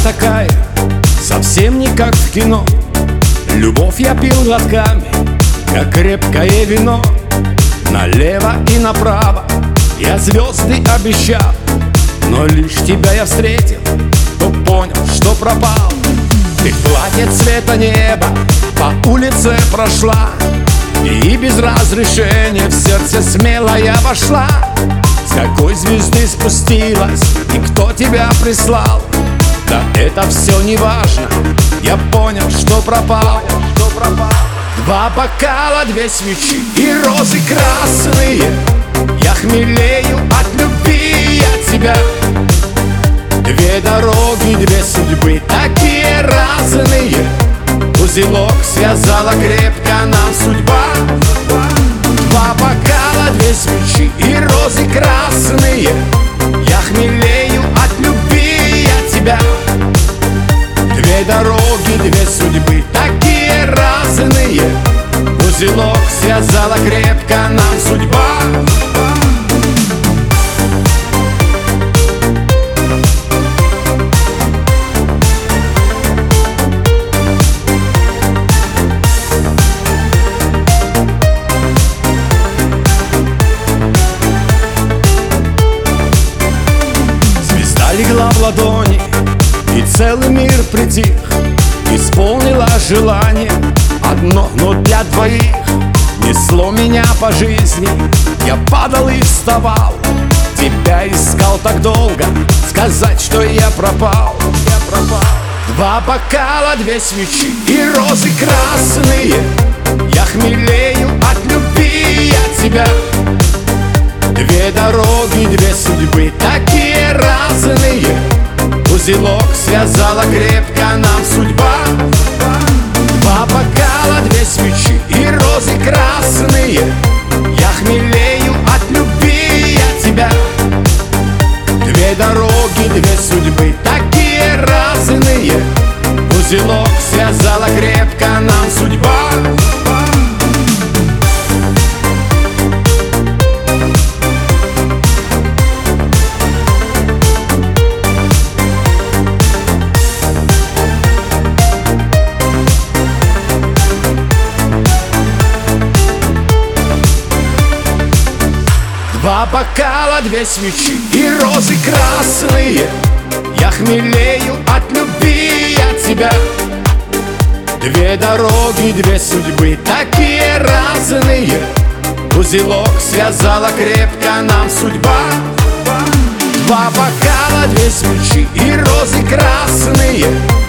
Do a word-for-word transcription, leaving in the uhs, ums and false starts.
такая, совсем не как в кино. Любовь я пил глотками, как крепкое вино. Налево и направо я звезды обещал, но лишь тебя я встретил, то понял, что пропал. Ты в платье цвета неба по улице прошла, и без разрешения в сердце смело я вошла. С какой звезды спустилась и кто тебя прислал? Да это все не важно, я понял, что пропал. Два бокала, две свечи и розы красные. Я хмелею от любви от тебя. Две дороги, две судьбы, такие разные. Узелок связала крепко нам судьба. Два бокала, две свечи и розы красные. Я хмелею от любви от тебя. Две дороги, две судьбы, такие разные. Узелок связала крепко нам судьба. Звезда легла в ладони, и целый мир притих. Исполнила желание одно, но для двоих. Несло меня по жизни, я падал и вставал. Тебя искал так долго, сказать, что я пропал, я пропал. Два бокала, две свечи и розы красные. Я хмелею от любви от тебя. Две дороги, две судьбы, такие разные. Узелок связала крепко нам судьба. Два бокала, две свечи и розы красные. Я хмелею от любви от тебя. Две дороги, две судьбы, такие разные. Узелок связала крепко нам судьба. Два бокала, две свечи и розы красные. Я хмелею от любви от тебя. Две дороги, две судьбы, такие разные. Узелок связала крепко нам судьба. Два бокала, две свечи и розы красные.